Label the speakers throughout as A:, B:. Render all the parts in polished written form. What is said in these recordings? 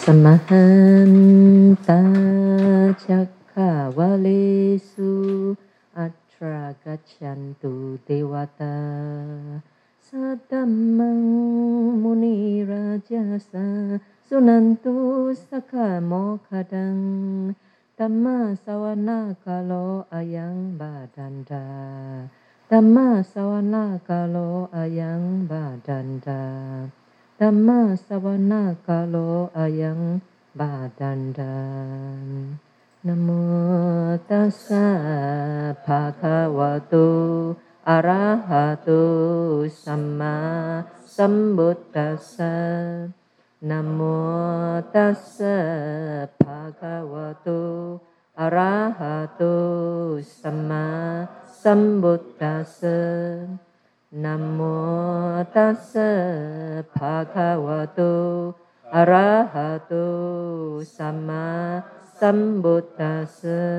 A: สมหันตาจักขาวะเลสุอัตรากัจฉันตุเทวตาสัตตัมมังมุนีราจาสาสุนันตุสักขโมคดังธัมมาสวนาคาโลอายังบาดันดาธัมมาสวนาคาโลอายังบาดันดาธัมมาสวนาคาโลอายังบาดันดานะโมตัสสะภะคะวะโตอะระหะโตสัมมาสัมพุทธัสสะนะโมตัสสะภะคะวะโตอะระหะโตสัมมาสัมพุทธัสสะนะโมตัสสะภะคะวะโตอะระหะโตสัมมาสัมพุทธัสสะ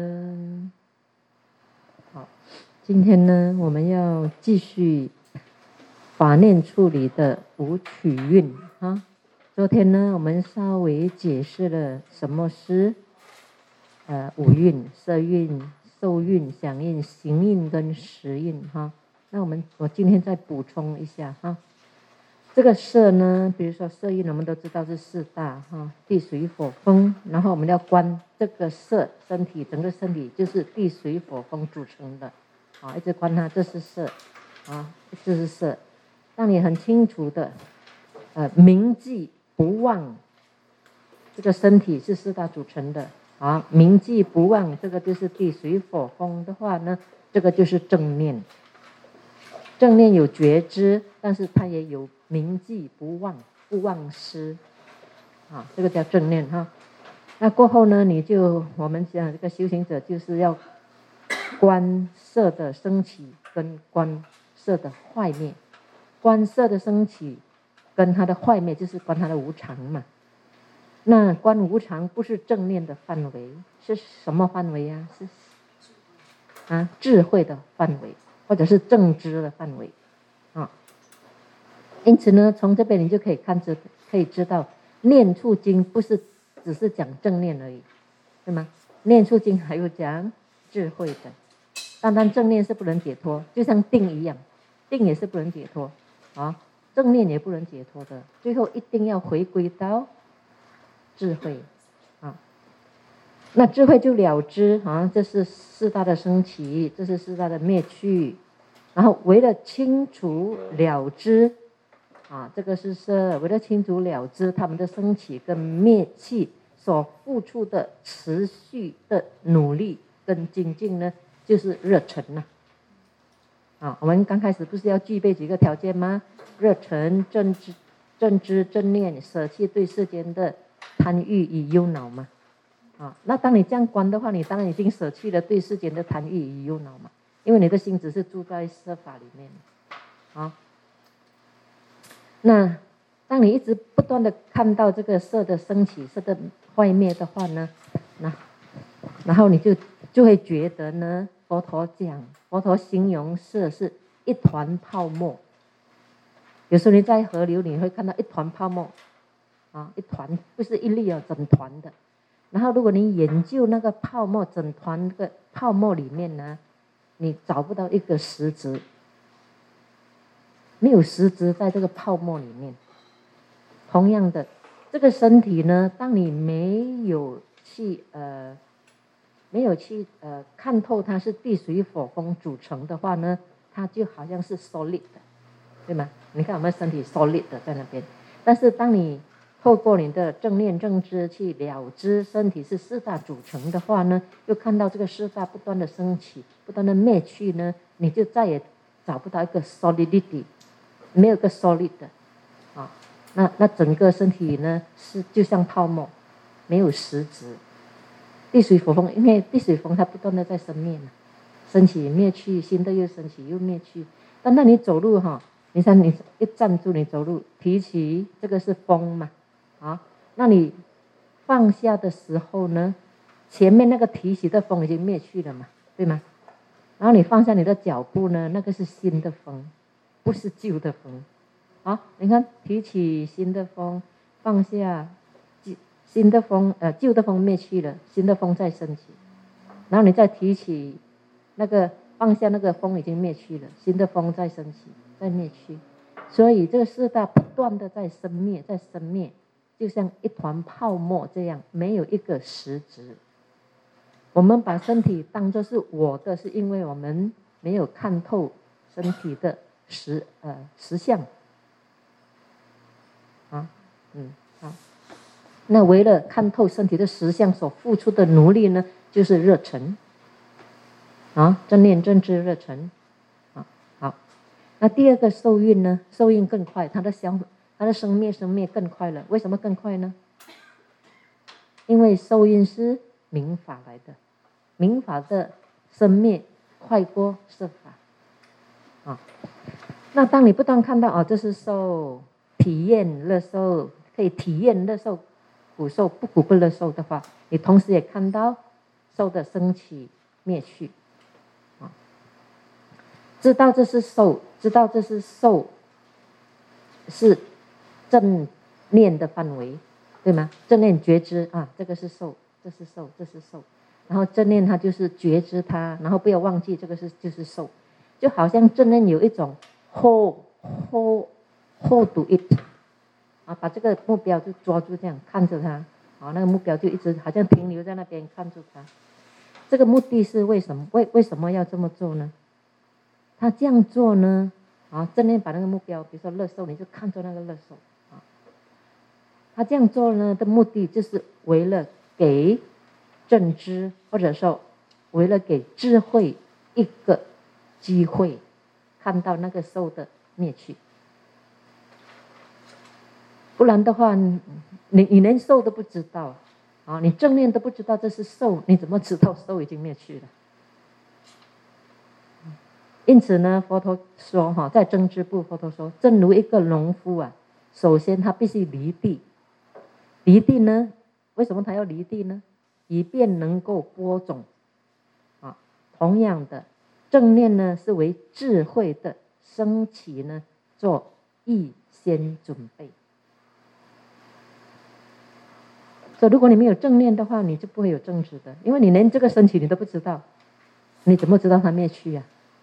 A: 今天呢，我们要继续法念处理的五曲韵啊。昨天呢，我们稍微解释了什么是五韵：色韵、受韵、想韵、行韵跟识韵哈。那我今天再补充一下哈。这个色呢，比如说色韵，我们都知道是四大哈，地水火风。然后我们要观这个色，身体整个身体就是地水火风组成的。一直观它，这是色啊，这是色。让你很清楚的，铭记不忘，这个身体是四大组成的啊。铭记不忘，这个就是地水火风的话呢，这个就是正念。正念有觉知，但是它也有铭记不忘，不忘失啊，这个叫正念哈。那过后呢，我们讲这个修行者就是要观色的升起跟观色的坏灭，观色的升起跟它的坏灭就是观它的无常嘛。那观无常不是正念的范围，是什么范围啊？是智慧的范围，或者是正知的范围啊。因此呢，从这边你就可以知道，念处经不是只是讲正念而已，对吗？念处经还有讲智慧的。单单正念是不能解脱，就像定一样，定也是不能解脱啊，正念也不能解脱的，最后一定要回归到智慧啊。那智慧就了知啊，这是四大的升起，这是四大的灭去，然后为了清除了知啊，这个是色，为了清除了知他们的升起跟灭去所付出的持续的努力跟精进呢，就是热忱呐。我们刚开始不是要具备几个条件吗？热忱、正知、正念，舍弃对世间的贪欲与忧恼嘛。那当你这样观的话，你当然已经舍弃了对世间的贪欲与忧恼嘛，因为你的心只是住在色法里面那当你一直不断的看到这个色的升起、色的坏灭的话呢，然后你就会觉得呢，佛陀形容色是一团泡沫。有时候你在河流你会看到一团泡沫一团不是一粒整团的。然后如果你研究那个泡沫，整团那个泡沫里面呢，你找不到一个实质，没有实质在这个泡沫里面。同样的，这个身体呢，当你没有去看透它是地水火风组成的话呢，它就好像是 solid 的，对吗？你看我们身体 solid 的在那边，但是当你透过你的正念正知去了知身体是四大组成的话呢，又看到这个四大不断的升起，不断的灭去呢，你就再也找不到一个 solidity， 没有个 solid 的那整个身体呢是就像泡沫，没有实质。地水火风，因为地水风它不断的在生灭嘛，升起灭去，新的又升起又灭去。但那你走路你看你一站住，你走路提起这个是风嘛那你放下的时候呢，前面那个提起的风已经灭去了嘛，对吗？然后你放下你的脚步呢，那个是新的风，不是旧的风你看提起新的风，放下新的风旧的风灭去了，新的风再升起，然后你再提起那个放下那个风已经灭去了，新的风再升起再灭去，所以这个四大不断的在生灭，在生灭，就像一团泡沫这样，没有一个实质。我们把身体当作是我的，是因为我们没有看透身体的实相。好。那为了看透身体的实相所付出的努力呢，就是热忱。正念正知热忱。好，那第二个受孕呢？受孕更快，它的生灭更快了。为什么更快呢？因为受孕是明法来的，明法的生灭快过色法。那当你不断看到这是受，体验乐受，可以体验乐受，苦受不苦不乐受的话，你同时也看到受的升起灭去。知道这是受，知道这是受，是正念的范围，对吗？正念觉知这个是受，这是受，这是受，然后正念它就是觉知它，然后不要忘记这个就是受，就好像正念有一种 hold to it，把这个目标就抓住，这样看着它，那个目标就一直好像停留在那边看住它。这个目的是为什么？为什么要这么做呢？他这样做呢，正念把那个目标，比如说乐受，你就看着那个乐受。他这样做呢的目的，就是为了给正知，或者说为了给智慧一个机会，看到那个受的灭去。不然的话，你连受都不知道你正念都不知道这是受，你怎么知道受已经灭去了？因此呢，佛陀说在正知部，佛陀说，正如一个农夫首先他必须离地。离地呢，为什么他要离地呢？以便能够播种。同样的，正念呢是为智慧的升起呢做预先准备。所以如果你没有正念的话，你就不会有正知的，因为你连这个升起你都不知道，你怎么知道它灭去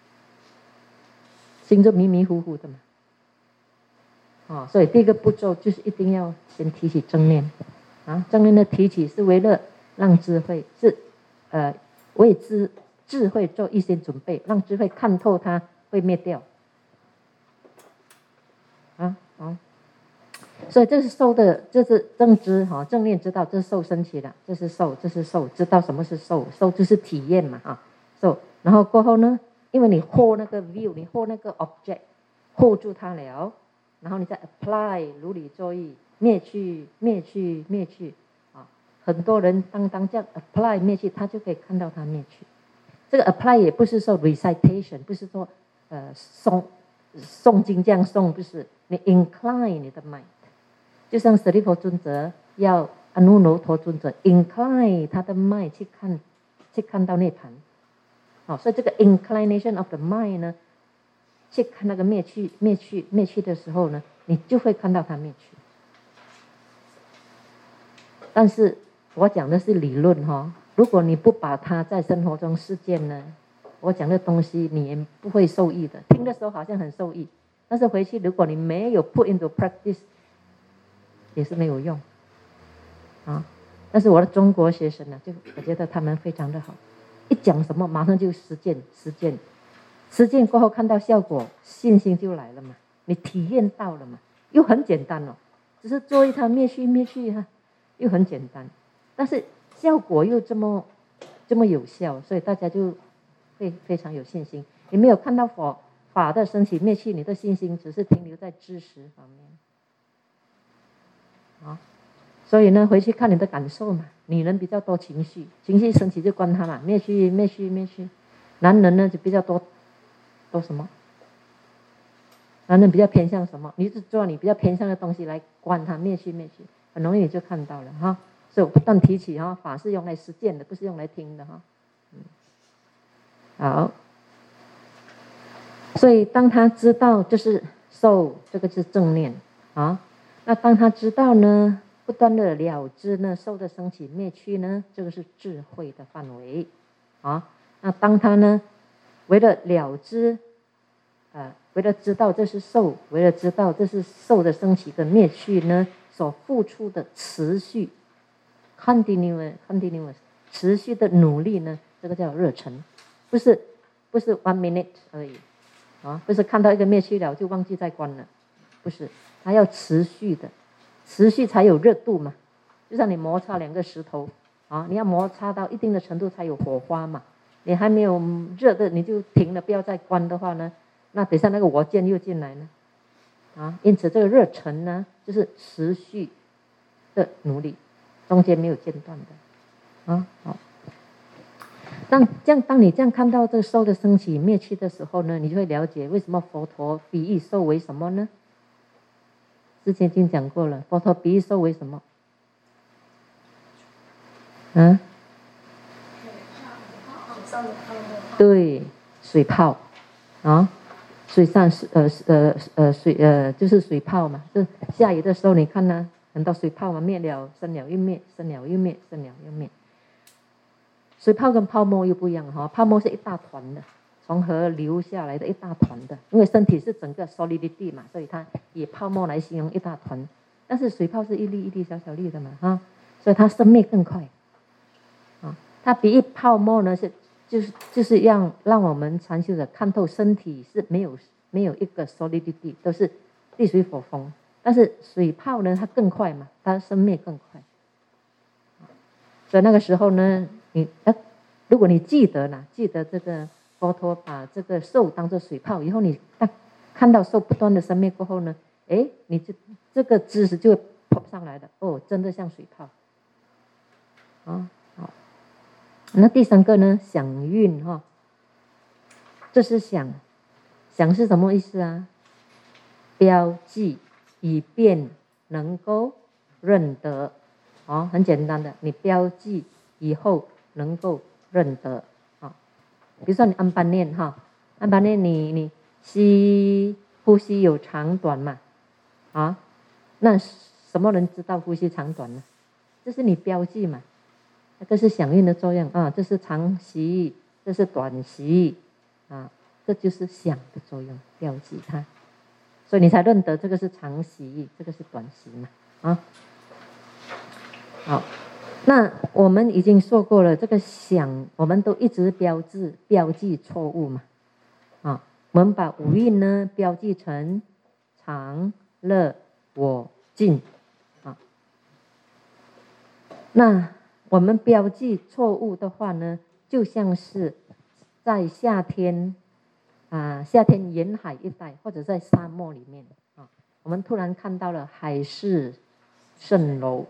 A: 心就迷迷糊糊的嘛。所以第一个步骤就是一定要先提起正念。正念的提起是为了让智慧，是为智慧做预先准备，让智慧看透它会灭掉。所以这是受的，这是正知正念知道这是受升起的，这是受，这是受，知道什么是受，受就是体验嘛受，然后过后呢，因为你 hold 那个 view， 你 hold 那个 object hold 住它了，然后你再 apply 如理作意，灭去灭去灭去很多人当这样 apply 灭去，他就可以看到它灭去。这个 apply 也不是说 recitation， 不是说诵经这样诵，不是，你 incline 你的 mind， 就像舍利弗尊者要阿耨罗陀尊者 incline 他的 mind 去看到涅槃。所以这个 inclination of the mind 呢，去看那个灭去的时候呢，你就会看到它灭去。但是我讲的是理论如果你不把它在生活中实践呢，我讲的东西你也不会受益的。听的时候好像很受益，但是回去如果你没有 put into practice， 也是没有用但是我的中国学生呢，就我觉得他们非常的好，一讲什么马上就实践过后看到效果，信心就来了嘛，你体验到了嘛，又很简单只是做一它灭去又很简单，但是效果又这么有效，所以大家就会非常有信心。你没有看到法的升起灭去，你的信心只是停留在知识方面所以呢，回去看你的感受嘛。女人比较多情绪升起就关它嘛，灭去。男人呢就比较多什么？男人比较偏向什么？你就做你比较偏向的东西来关它，灭去，很容易你就看到了所以我不断提起法是用来实践的，不是用来听的好，所以当他知道就是受，这个是正念那当他知道呢， 不断的了知呢受的升起灭去呢，这个是智慧的范围啊。那当他呢为了了知为了知道这是受，为了知道这是受的升起跟灭去呢，所付出的持续 continuous 持续的努力呢，这个叫热忱，不是 1 minute 而已啊，不是看到一个灭去了就忘记再关了，不是，它要持续的，持续才有热度嘛。就像你摩擦2个石头啊，你要摩擦到一定的程度才有火花嘛。你还没有热的你就停了，不要再关的话呢，那等下那个火箭又进来呢啊。因此这个热忱呢，就是持续的努力，中间没有间断的啊。好，当你这样看到这个受的升起灭去的时候呢，你就会了解为什么佛陀比喻受为什么呢？之前已经讲过了，佛陀比喻受为什么？啊？对，水泡啊，水上就是水泡嘛，就下雨的时候你看呢，很多水泡嘛，灭了生了又灭，生了又灭，生了又灭。水泡跟泡沫又不一样哈，泡沫是一大团的，从河流下来的一大团的，因为身体是整个 solidity 嘛，所以它以泡沫来形容一大团。但是水泡是一粒一粒小小粒的嘛哈，所以它生灭更快啊。它比喻泡沫呢就是让我们禅修者看透身体是没有一个 solidity， 都是地水火风。但是水泡呢，它更快嘛，它生灭更快。所以那个时候呢，如果你记得这个佛陀把这个受当作水泡以后，你看到受不断的生灭过后呢，你这个知识就会跑上来的哦，真的像水泡啊。好，那第3个呢，想蕴哈，这是想是什么意思啊？标记以便能够认得。哦，很简单的，你标记以后能够认得啊。比如说你安般念哈，安般念你呼吸有长短嘛啊，那什么人知道呼吸长短呢？这是你标记嘛，这个是响应的作用啊，这是长息，这是短息啊，这就是响的作用，标记它，所以你才认得这个是长息，这个是短息嘛啊。好，那我们已经说过了，这个想我们都一直标记错误嘛啊，我们把五蕴呢标记成常乐我净啊。那我们标记错误的话呢，就像是在夏天沿海一带或者在沙漠里面啊，我们突然看到了海市蜃楼，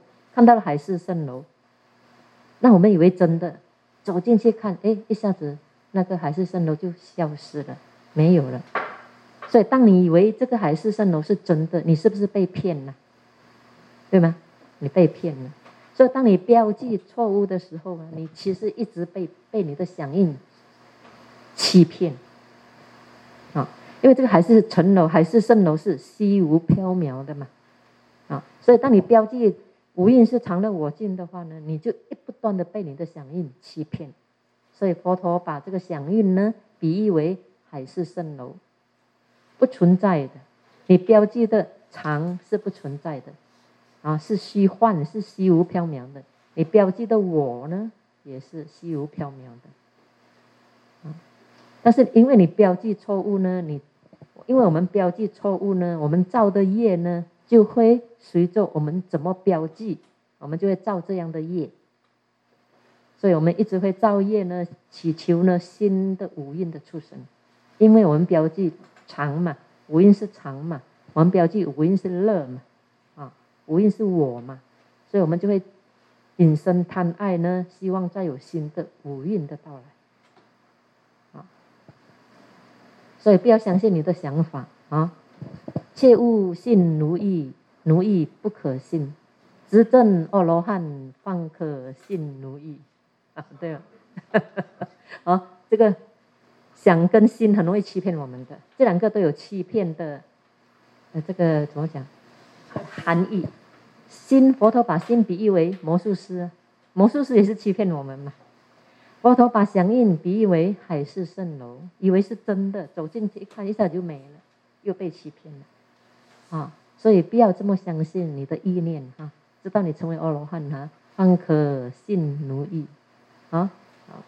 A: 那我们以为真的，走进去看，一下子那个海市蜃楼就消失了，没有了。所以当你以为这个海市蜃楼是真的，你是不是被骗了？对吗？你被骗了。所以当你标记错误的时候，你其实一直被你的响应欺骗啊，因为这个海市蜃楼是虚无缥缈的嘛啊，所以当你标记无印是常乐我净的话呢，你就不断的被你的响应欺骗。所以佛陀把这个响应呢比喻为海市蜃楼，不存在的，你标记的常是不存在的啊，是虚幻，是虚无缥缈的。你标记的我呢也是虚无缥缈的啊。但是因为你标记错误呢，因为我们标记错误呢，我们造的业呢就会随着我们怎么标记，我们就会造这样的业。所以我们一直会造业呢，祈求呢新的五蕴的出生。因为我们标记常嘛，五蕴是常嘛，我们标记五蕴是乐嘛，啊，五蕴是我嘛，所以我们就会引生贪爱呢，希望再有新的五蕴的到来，啊，所以不要相信你的想法啊，切勿信奴役，奴役不可信，执证阿罗汉方可信奴役啊，对了，啊，这个想跟心很容易欺骗我们的，这2个都有欺骗的，这个怎么讲？含义。 心，佛陀把心比喻为魔术师啊，魔术师也是欺骗我们嘛。佛陀把响应比喻为海市蜃楼，以为是真的，走进去一看，一下就没了，又被欺骗了啊！所以不要这么相信你的意念哈，直到你成为阿罗汉哈，方可信奴役啊。好，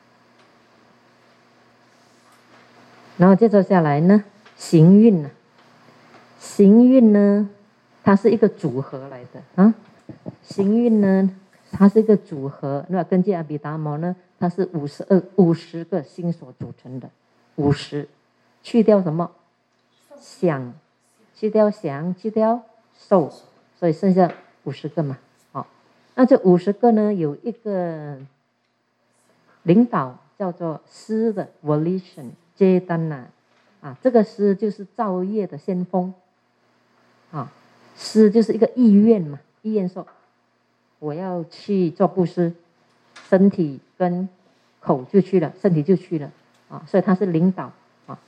A: 然后接着下来呢，行运呢，行运呢，它是一个组合来的啊。行运呢，它是一个组合。那根据阿毗达摩呢，它是50个心所组成的，50，去掉什么？想，去掉想，去掉受，所以剩下50个嘛。好，那这50个呢，有一个领导叫做师的 volition Cetana 啊，这个师就是造业的先锋啊，师就是一个意愿嘛，意愿说我要去做布施，身体跟口就去了，身体就去了啊，所以他是领导啊。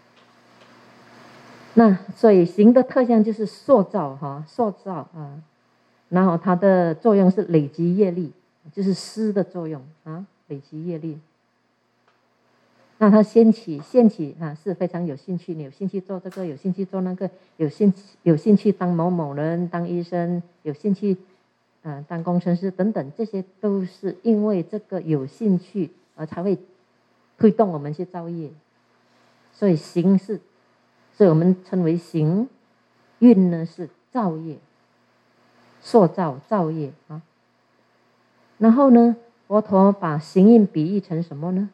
A: 那所以行的特性就是塑造哈，塑造啊，然后它的作用是累积业力，就是施的作用啊，累积业力。那他掀起啊，是非常有兴趣，你有兴趣做这个，有兴趣做那个，有兴趣当某某人，当医生，有兴趣当工程师等等，这些都是因为这个有兴趣而才会推动我们去造业。所以行是，所以我们称为行，运呢是造业，塑造造业啊。然后呢，佛陀把行运比喻成什么呢？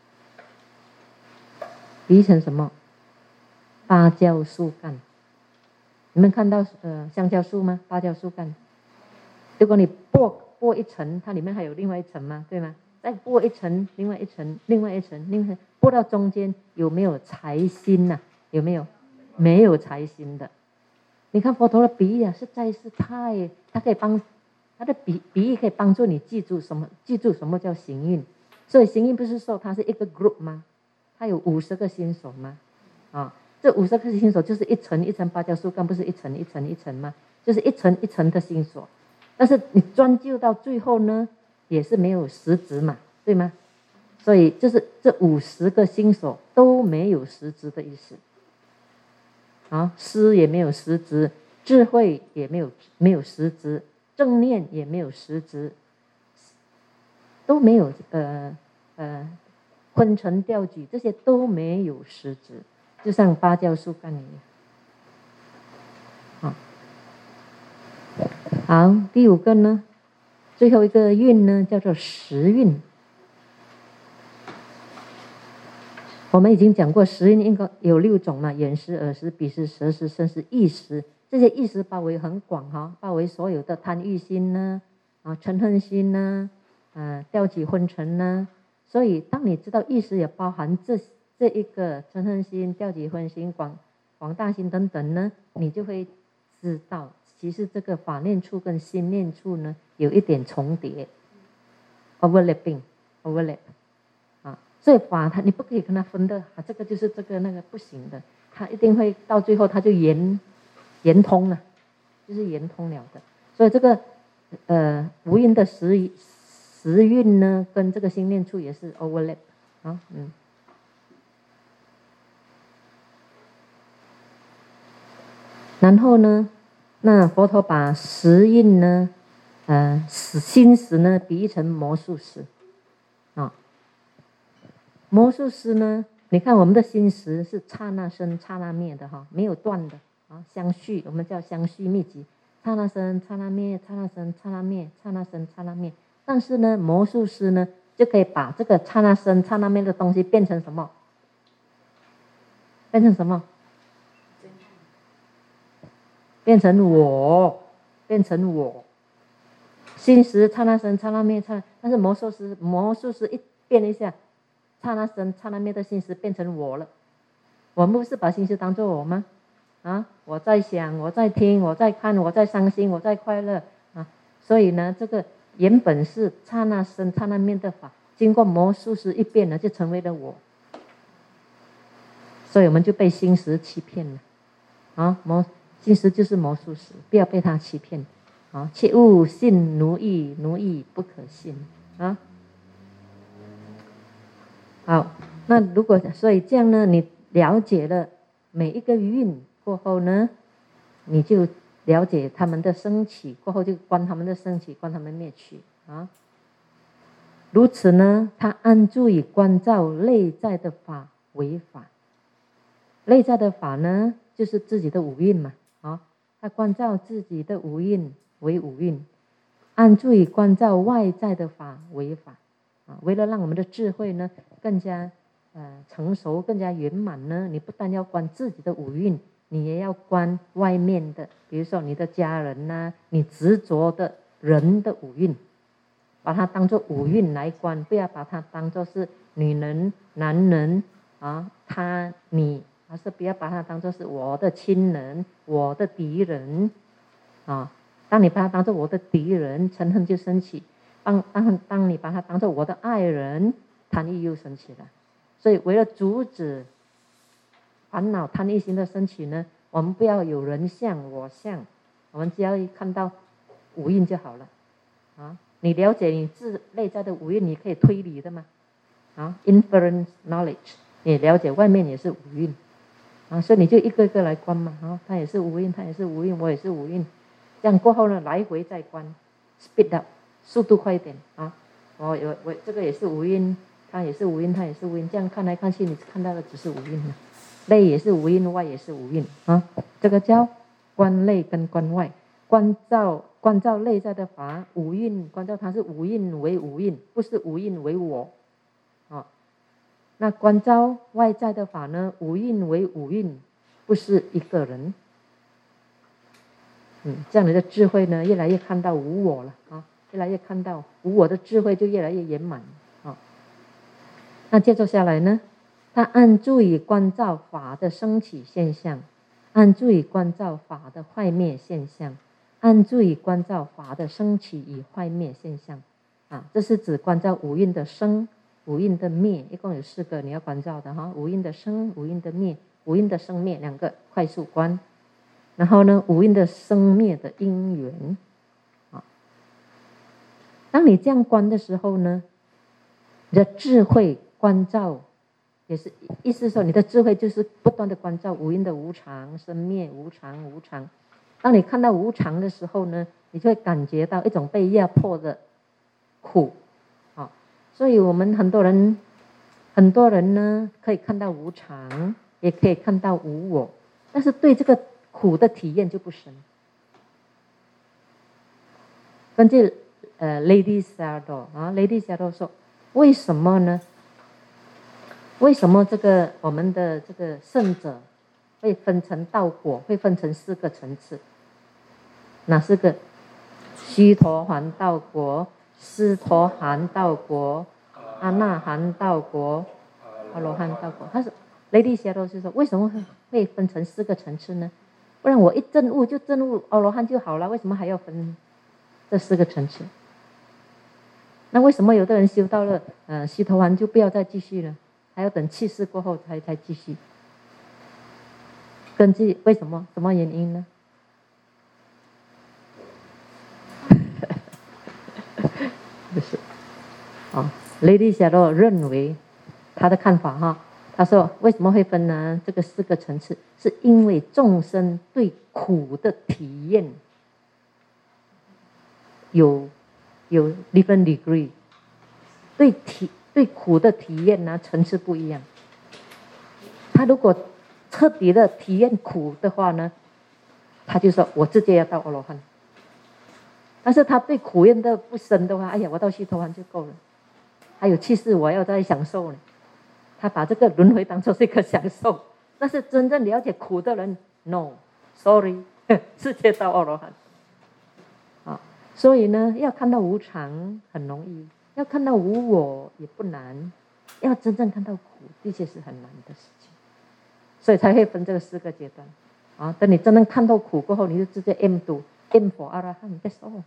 A: 比喻成什么？芭蕉树干。你们看到香蕉树吗？芭蕉树干。如果你剥一层，它里面还有另外一层吗？对吗？再剥一层，另外一层，另外一层，另外剥到中间有没有财心呐？有没有？没有财心的。你看佛陀的比喻啊，实在是太，它可以帮他的比喻可以帮助你记住什么叫行运。所以行运不是说它是一个 group 吗？它有50个心所吗？啊，这50个心所就是一层一层芭蕉树干，不是一层一层一层吗？就是一层一层的心所。但是你专就到最后呢，也是没有实质嘛，对吗？所以就是这50个心所都没有实质的意思。啊，思也没有实质，智慧也没有实质，正念也没有实质，都没有昏沉掉举，这些都没有实质，就像芭蕉树干一样。好，第5个呢，最后一个运呢，叫做时运。我们已经讲过，时运应该有6种嘛，眼识、耳识、鼻识、舌识、身识、意识。这些意识包围很广哈，包围所有的贪欲心呢，嗔恨心呢，掉举昏沉呢。所以，当你知道意识也包含这一个嗔恨心、掉举昏心、广大心等等呢，你就会知道，其实这个法念处跟心念处呢，有一点重叠 ，overlap。所以法它你不可以跟它分的这个就是这个那个不行的，它一定会到最后它就圆通了，就是圆通了的。所以这个无因的时运呢，跟这个心念处也是 overlap 啊，然后呢，那佛陀把时运呢，心识呢比喻成魔术师啊。魔术师呢，你看我们的心识是刹那生刹那灭的哈，没有断的啊，相续，我们叫相续密集，刹那生刹那灭，刹那生刹那灭，刹那生刹那灭。但是呢，魔术师呢就可以把这个刹那生刹那灭的东西变成什么？变成什么？变成我，心识刹那生刹那灭，但是魔术师一变一下。刹那生刹那灭的心识变成我了，我们不是把心识当作我吗？我在想，我在听，我在看，我在伤心，我在快乐所以呢，这个原本是刹那生刹那灭的法，经过魔术师一变呢，就成为了我，所以我们就被心识欺骗了心识就是魔术师，不要被他欺骗啊，切勿信奴役，奴役不可信啊。好，那如果所以这样呢，你了解了每一个运过后呢，你就了解他们的升起，过后就观他们的升起，观他们灭去啊。如此呢，他安住于观照内在的法为法，内在的法呢，就是自己的五蕴嘛，啊，他观照自己的五蕴为五蕴，安住于观照外在的法为法，啊，为了让我们的智慧呢更加成熟、更加圆满呢，你不但要观自己的五蕴，你也要观外面的，比如说你的家人呐，你执着的人的五蕴。把它当作五蕴来观，不要把它当作是女人、男人啊，他、你，而是不要把它当作是我的亲人、我的敌人啊。当你把它当作我的敌人，嗔恨就升起；当你把它当作我的爱人，贪欲又升起了。所以，为了阻止烦恼贪欲心的升起呢，我们不要有人相、我相，我们只要一看到五蕴就好了啊。你了解你内在的五蕴，你可以推理的嘛？啊 ，inference knowledge， 你了解外面也是五蕴，啊，所以你就一个个来观嘛，啊，它也是五蕴，它也是五蕴，我也是五蕴，这样过后呢，来回再观 ，speed up， 速度快一点啊！我这个也是五蕴，它也是五蕴，它也是五蕴，这样看来看去，你看到的只是五蕴了，内也是五蕴，外也是五蕴啊，这个叫观内跟观外，观照内在的法，五蕴观照它是五蕴为五蕴，不是五蕴为我，啊，那观照外在的法呢，五蕴为五蕴，不是一个人，这样你的智慧呢，越来越看到无我了啊，越来越看到无我的智慧就越来越圆满啊。那接着下来呢，他安住于观照法的升起现象，安住于观照法的坏灭现象。安住于观照法的升起与坏灭现象，啊，这是指观照五蕴的生、五蕴的灭，一共有4个你要观照的哈，五蕴的生、五蕴的灭、五蕴的生灭2个快速观，然后呢，五蕴的生灭的因缘，啊，当你这样观的时候呢，你的智慧观照也是意思说，你的智慧就是不断的观照五蕴的无常、生灭、无常、无常。当你看到无常的时候呢，你就会感觉到一种被压迫的苦，啊，所以我们很多人呢，可以看到无常，也可以看到无我，但是对这个苦的体验就不深。根据Lady Sayadaw 啊 ，Lady Sayadaw 说，为什么呢？为什么这个我们的这个圣者会分成道果，会分成4个层次？哪4个？须陀洹道果、斯陀含道果、阿那含道果、阿罗汉道果。他是Lady Sayadaw是说，为什么会分成4个层次呢？不然我一证悟就证悟阿罗汉就好了，为什么还要分这4个层次？那为什么有的人修到了须陀洹就不要再继续了，还要等去世过后才继续？根据为什么？什么原因呢？不是，Lady Sayadaw 认为他的看法哈，他说为什么会分呢？这个4个层次，是因为众生对苦的体验有 different degree， 对苦的体验呢层次不一样。他如果彻底的体验苦的话呢，他就说我直接要到阿罗汉。但是他对苦验的不深的话，哎呀，我到须陀洹就够了，还有去世我要再享受呢。他把这个轮回当作是一个享受，但是真正了解苦的人 ，no sorry， 直接到阿罗汉。啊，所以呢，要看到无常很容易，要看到无我也不难，要真正看到苦，的确是很难的事情，所以才会分这个4个阶段。啊，等你真正看到苦过后，你就直接 aim for 阿罗汉 ，that's all。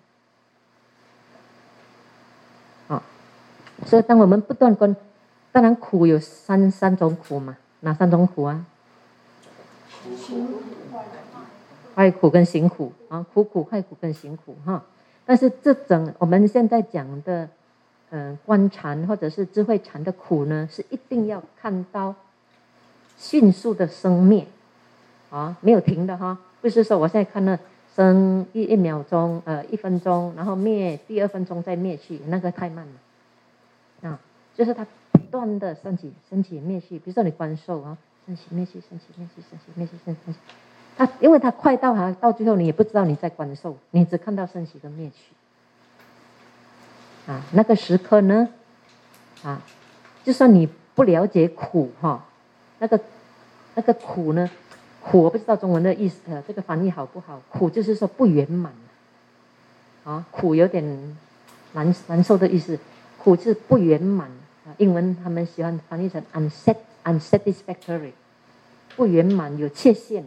A: 啊，所以当我们不断观，当然苦有三种苦嘛，哪3种苦啊？ 坏苦跟行苦啊，苦坏苦跟行苦哈。但是这种我们现在讲的，观禅或者是智慧禅的苦呢，是一定要看到迅速的生灭啊，没有停的哈，不是说我现在看了生一秒钟1分钟，然后灭第2分钟再灭去，那个太慢了啊，就是它不断的升起灭去，比如说你观受啊，升起灭去，升起灭去，升起灭去，升起灭去。它因为它快到最后你也不知道你在观受，你只看到升起跟灭去啊，那个时刻呢啊，就算你不了解苦哈，那个苦呢，苦我不知道中文的意思这个翻译好不好，苦就是说不圆满啊，苦有点难受的意思，苦是不圆满啊，英文他们喜欢翻译成 unsatisfactory， 不圆满有缺陷。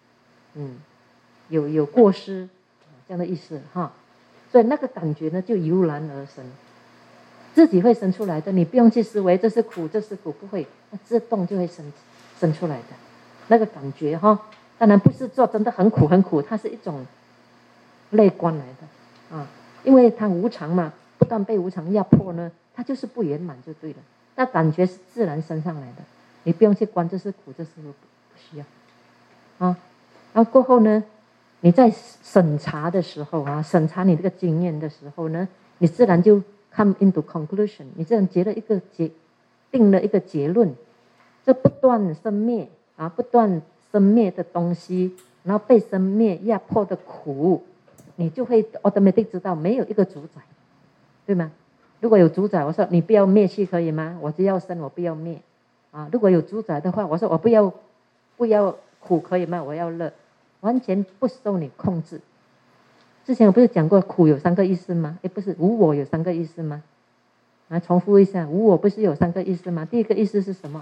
A: 有过失这样的意思哈，所以那个感觉呢就油然而生，自己会生出来的，你不用去思维这是苦这是苦，不会，它自动就会生出来的那个感觉哈。当然不是做真的很苦，它是一种内观来的啊，因为它无常嘛，不断被无常压迫呢，它就是不圆满就对了，那感觉是自然升上来的，你不用去观这是苦这是苦，不需要啊。然后过后呢，你在审查的时候啊，审查你这个经验的时候呢，你自然就 come into conclusion， 你这样定了一个结论，这不断生灭啊，不断生灭的东西，然后被生灭压迫的苦，你就会 automatic 知道没有一个主宰，对吗？如果有主宰，我说你不要灭去可以吗？我只要生，我不要灭啊。如果有主宰的话，我说我不要苦可以吗？我要乐。完全不受你控制。之前我不是讲过苦有3个意思吗？不是无我有3个意思吗？来重复一下，无我不是有3个意思吗？第一个意思是什么？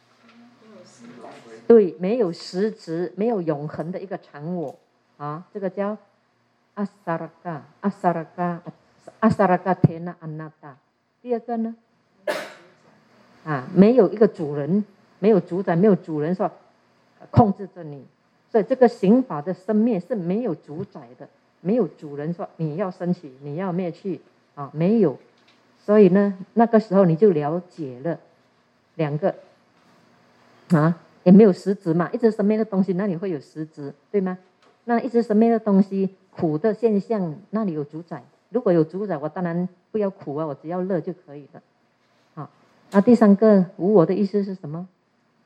A: 对，没有实质，没有永恒的一个常我啊，这个叫阿萨拉嘎提那安那达。第二个呢？没有一个主人，没有主宰，没有主人说控制着你。所以这个行法的生灭是没有主宰的，没有主人说你要升起，你要灭去啊，没有。所以呢，那个时候你就了解了2个啊，也没有实质嘛，一直生灭的东西那里会有实质，对吗？那一直生灭的东西，苦的现象那里有主宰，如果有主宰，我当然不要苦啊，我只要乐就可以了。好，那第3个无我的意思是什么？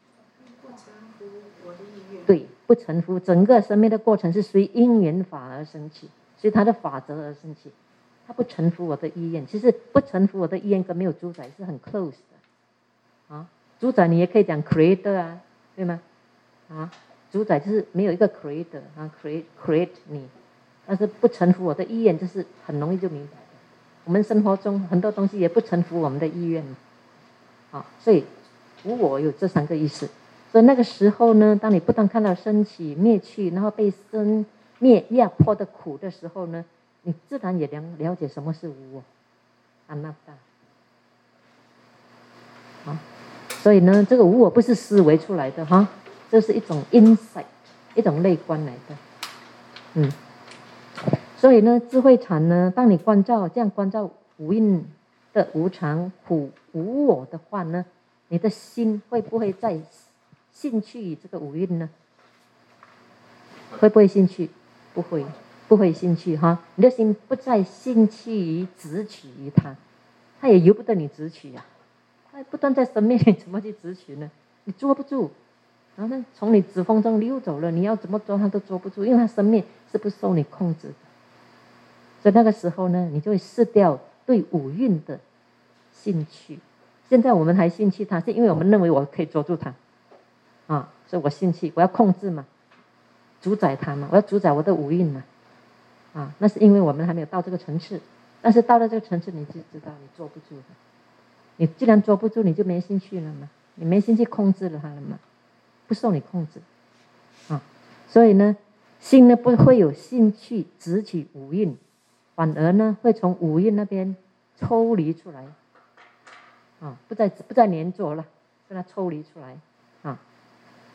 A: 对，不臣服，整个生命的过程是随因缘法而升起，随它的法则而升起，它不臣服我的意愿。其实不臣服我的意愿跟没有主宰是很 close 的啊。主宰你也可以讲 creator 啊，对吗？啊，主宰就是没有一个 creator 啊 create 你，但是不臣服我的意愿，就是很容易就明白的。我们生活中很多东西也不臣服我们的意愿啊，所以无我有这3个意思。所以那个时候呢，当你不断看到升起灭去，然后被生灭压迫的苦的时候呢，你自然也了解什么是无我阿那达啊。所以呢，这个无我不是思维出来的哈，这是一种 insight， 一种内观来的。所以呢，智慧禅呢，当你这样关照无因的无常苦无我的话呢，你的心会不会在兴趣于这个无蕴呢？会不会兴趣？不会兴趣哈。你的心不再兴趣于执取于它，它也由不得你执取呀。它不断在生灭，你怎么去执取呢？你捉不住，然后呢，从你指缝中溜走了，你要怎么捉它都捉不住，因为它生灭是不受你控制的。所以那个时候呢，你就会失掉对五蕴的兴趣。现在我们还兴趣它，是因为我们认为我可以捉住它。所以我兴趣，我要控制嘛，主宰它嘛，我要主宰我的五蕴嘛，那是因为我们还没有到这个层次，但是到了这个层次，你就知道你捉不住的，你既然捉不住，你就没兴趣了嘛，你没兴趣控制了它了嘛，不受你控制，所以呢，心呢不会有兴趣执取五蕴，反而呢会从五蕴那边抽离出来，不再粘着了，让它抽离出来。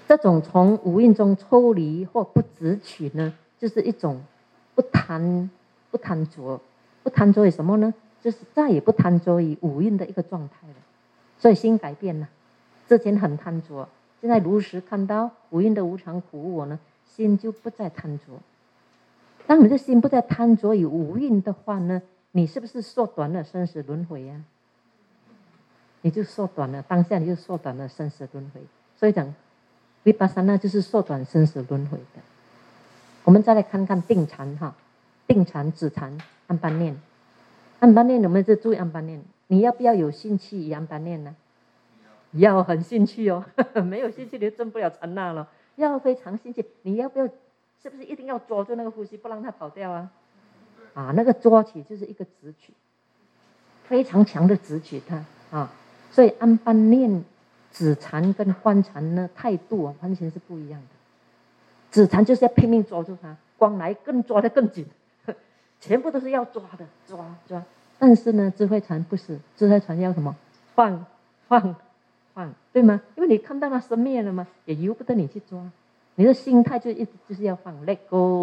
A: 这种从无蕴中抽离或不执取呢，就是一种不贪着。不贪着于什么呢？就是再也不贪着于无蕴的一个状态了。所以心改变了，之前很贪着，现在如实看到无蕴的无常苦我呢，心就不再贪着。当你的心不再贪着于无蕴的话呢，你是不是缩短了生死轮回呀？你就缩短了，当下你就缩短了生死轮回。所以讲Vipassana就是缩短生死轮回的。我们再来看看定禅哈，定禅、止禅、安般念。安般念我们就注意安般念，你要不要有兴趣以安般念呢？要很兴趣哦，没有兴趣你就证不了禅那了。要非常兴趣，你要不要？是不是一定要抓住那个呼吸，不让它跑掉啊？那个抓取就是一个直取，非常强的直取它啊。所以安般念、止禅跟观禅呢，态度完全是不一样的。止禅就是要拼命抓住它，光来更抓得更紧，全部都是要抓的，抓。但是呢，智慧禅不是，智慧禅要什么？放，对吗？因为你看到它生灭了嘛，也由不得你去抓。你的心态就是要放 ，let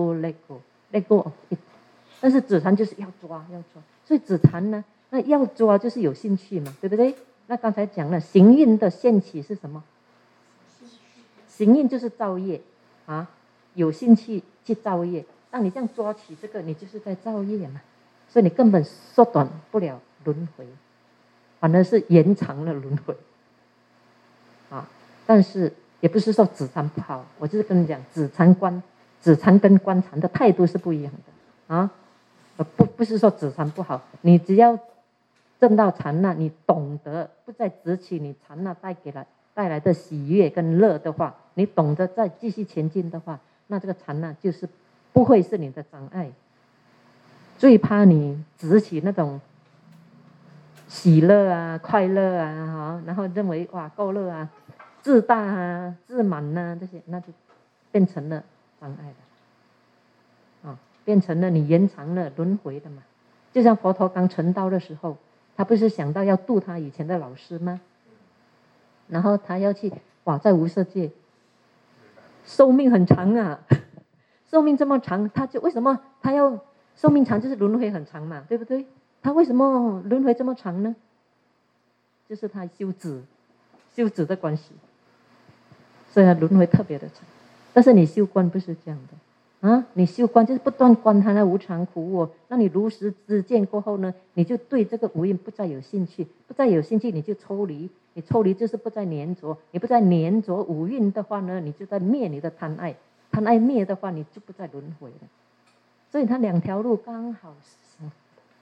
A: go of it。但是止禅就是要抓，所以止禅呢，那要抓就是有兴趣嘛，对不对？那刚才讲了，行印的现起是什么？行印就是造业啊，有兴趣去造业。当你这样抓起这个，你就是在造业嘛，所以你根本缩短不了轮回，反而是延长了轮回啊。但是也不是说止禅不好，我就是跟你讲，止禅跟观禅的态度是不一样的啊。不是说止禅不好，你只要证到禅那，你懂得不再执起你禅那带来的喜悦跟乐的话，你懂得再继续前进的话，那这个禅那就是不会是你的障碍。最怕你执起那种喜乐啊、快乐啊，然后认为哇够乐啊、自大啊、自满啊这些，那就变成了障碍了，变成了你延长了轮回的嘛。就像佛陀刚成道的时候，他不是想到要度他以前的老师吗？然后他要去在无色界，寿命很长啊，寿命这么长，他就为什么他要寿命长？就是轮回很长嘛，对不对？他为什么轮回这么长呢？就是他修止的关系，所以他轮回特别的长。但是你修观不是这样的啊，你修观就是不断观他那无常苦我，那你如实知见过后呢，你就对这个无因不再有兴趣，不再有兴趣你就抽离，你抽离就是不再粘着，你不再粘着无蕴的话呢，你就在灭你的贪爱，贪爱灭的话，你就不再轮回了。所以它两条路刚好是相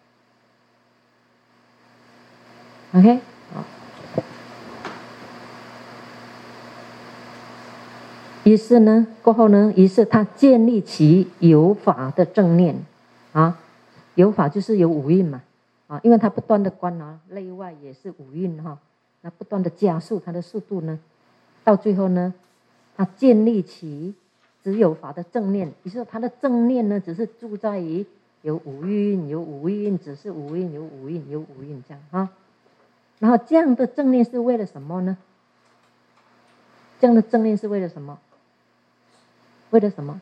A: 反。OK， 好。于是呢，过后呢，于是他建立起有法的正念啊，有法就是有五蕴嘛啊，因为他不断的观啊，内外也是五蕴哈，那不断的加速它的速度呢，到最后呢，他建立起只有法的正念，于是他的正念呢，只是住在于有五蕴，只是五蕴有五蕴这样啊，然后这样的正念是为了什么呢？这样的正念是为了什么？为了什么？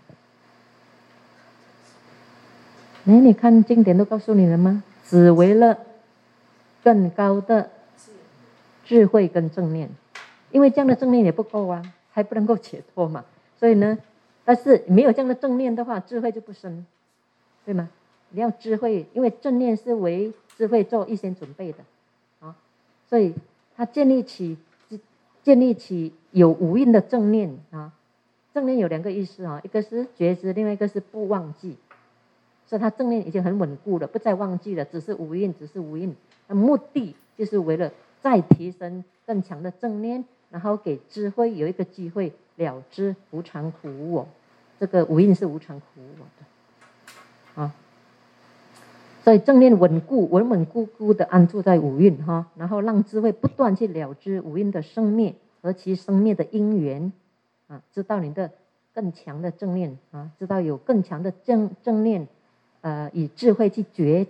A: 你看经典都告诉你了吗？只为了更高的智慧跟正念，因为这样的正念也不够啊，还不能够解脱嘛。所以呢，但是没有这样的正念的话，智慧就不生，对吗？你要智慧，因为正念是为智慧做预先准备的啊，所以他建立起有无蕴的正念啊。正念有两个意思啊，一个是觉知，另外一个是不忘记。所以他正念已经很稳固了，不再忘记了，只是无蕴。那目的就是为了再提升更强的正念，然后给智慧有一个机会了知无常苦我。这个无蕴是无常苦我的啊。所以正念稳固固的安住在五蕴哈，然后让智慧不断去了知无蕴的生灭和其生灭的因缘。知道你的更强的正念啊，知道有更强的正念，以智慧去觉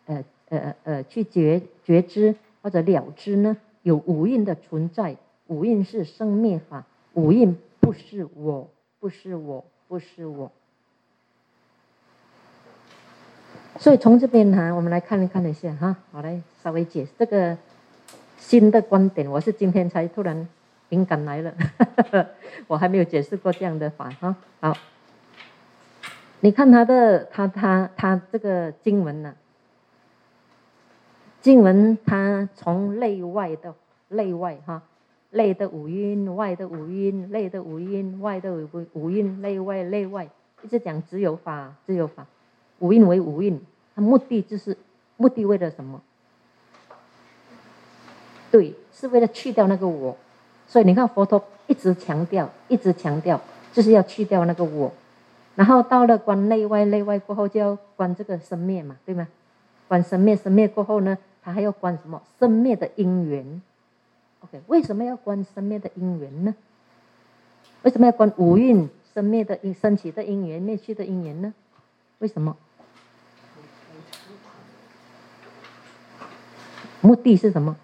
A: 知或者了知呢，有无蕴的存在，无蕴是生灭法，无蕴不是我，不是我，不是我。所以从这边呢，我们来看一下哈，我来稍微解释这个新的观点。我是今天才突然灵感来了，我还没有解释过这样的法哈。好，你看他这个经文呢、经文它从内外哈，内的五蕴，外的五蕴，内的五蕴，外的五蕴，内外，一直讲只有法，五蕴为五蕴，它目的为了什么？对，是为了去掉那个我。所以你看佛陀一直强调，就是要去掉那个我。然后到了观内外过后，就要观这个生灭嘛，对吗？观生灭过后呢，他还要观什么？生灭的因缘。OK， 为什么要观生灭的因缘呢？为什么要观五蕴生灭的升起的因缘、灭去的因缘呢？为什么？目的是什么？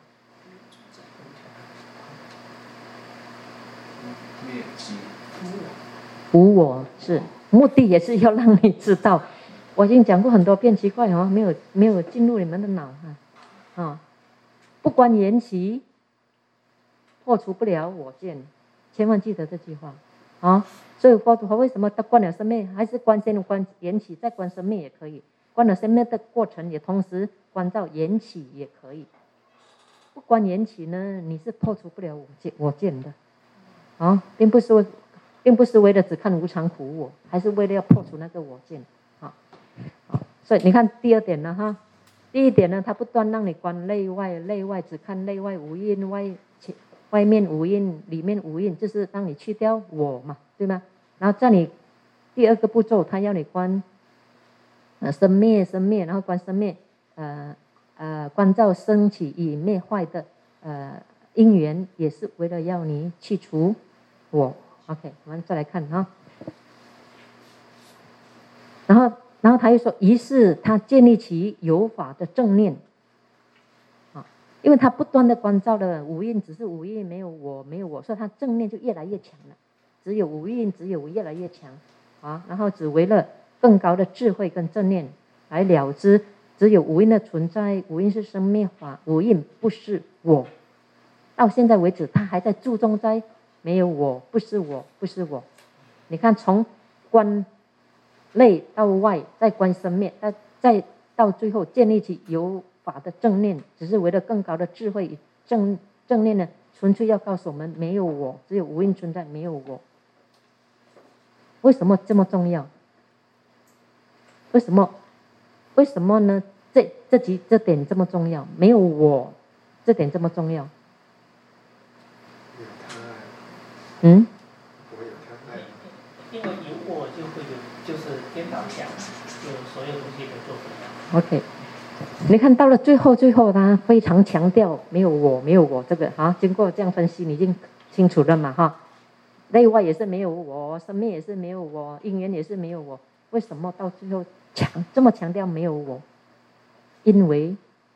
A: 无我是目的，也是要让你知道。我已经讲过很多遍，奇怪哦，没有进入你们的脑啊！不观缘起，破除不了我见，千万记得这句话啊！所以佛陀为什么他观了生灭，还是先观缘起，再观生灭也可以。观了生灭的过程，也同时观照缘起也可以。不观缘起呢，你是破除不了我见的啊，并不是为了只看无常苦我，还是为了要破除那个我见啊。所以你看第二点呢哈，第一点呢，它不断让你观内外只看内外无印，外面无印，里面无印，就是让你去掉我嘛，对吗？然后在你第二个步骤，它要你观生灭，然后观生灭，观照升起与灭坏的因缘，也是为了要你去除我。OK， 我们再来看哈，然后他又说，于是他建立起有法的正念，因为他不断的关照了无印，只是无印没有我，所以他正念就越来越强了。只有无印，只有我越来越强啊，然后只为了更高的智慧跟正念来了知，只有无印的存在，无印是生灭法，无印不是我。到现在为止，他还在注重在没有我，不是我。你看，从观内到外，再观生灭，再到最后建立起有法的正念，只是为了更高的智慧。正念呢，纯粹要告诉我们，没有我，只有无印存在，没有我。为什么这么重要？为什么呢？这点这么重要，没有我，这点这么重要。嗯？
B: 因为有我就会有，就是颠倒想，就所有东西都做不了。
A: OK， 你看到了最后他非常强调没有我这个哈，经过这样分析，你已经清楚了嘛哈？内外也是没有我，生命也是没有我，因缘也是没有我。为什么到最后这么强调没有我？因为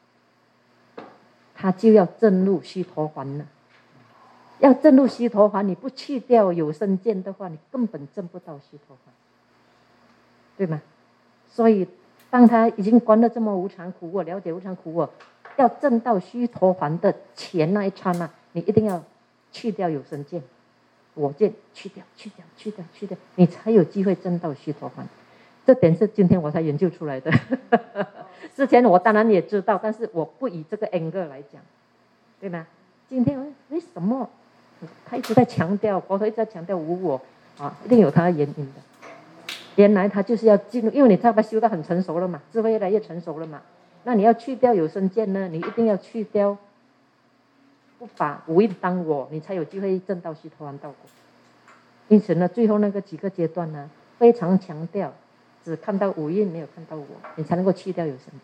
A: 他就要证入须陀洹了。要证入须陀洹，你不去掉有生见的话，你根本证不到须陀洹，对吗？所以当他已经观了这么无常苦我，了解无常苦我，要证到须陀洹的前那一刹那，你一定要去掉有生见、我见，去掉，你才有机会证到须陀洹。这点是今天我才研究出来的。之前我当然也知道，但是我不以这个 angle 来讲，对吗？今天为什么他一直在强调，佛陀一直在强调无我啊，一定有他的原因的。原来他就是要进入，因为你差不多修到很成熟了嘛，智慧越来越成熟了嘛，那你要去掉有生见呢，你一定要去掉，不把无印当我，你才有机会证到须陀洹道果。因此呢，最后那个几个阶段呢，非常强调只看到无印，没有看到我，你才能够去掉有生